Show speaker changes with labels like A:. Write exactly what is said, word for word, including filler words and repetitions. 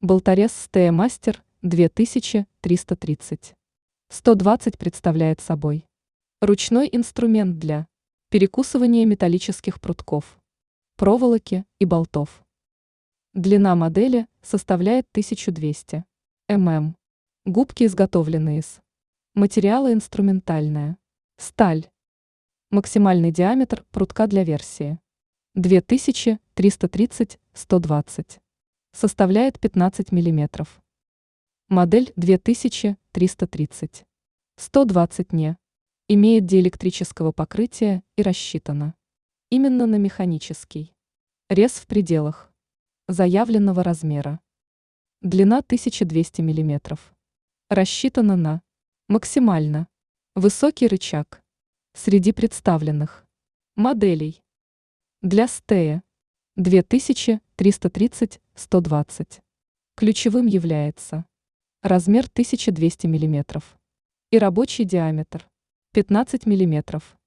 A: Болторез Стея Мастер две тысячи триста тридцать. сто двадцать представляет собой ручной инструмент для перекусывания металлических прутков, проволоки и болтов. Длина модели составляет тысяча двести миллиметров. Губки изготовлены из материала инструментальная сталь. Максимальный диаметр прутка для версии две тысячи триста тридцать — сто двадцать составляет пятнадцать миллиметров. Модель две тысячи триста тридцать — сто двадцать не имеет диэлектрического покрытия и рассчитана именно на механический рез в пределах заявленного размера. Длина тысяча двести миллиметров. Рассчитана на максимально высокий рычаг среди представленных моделей для Стея две тысячи триста тридцать — сто двадцать. Ключевым является размер тысяча двести миллиметров и рабочий диаметр пятнадцать миллиметров.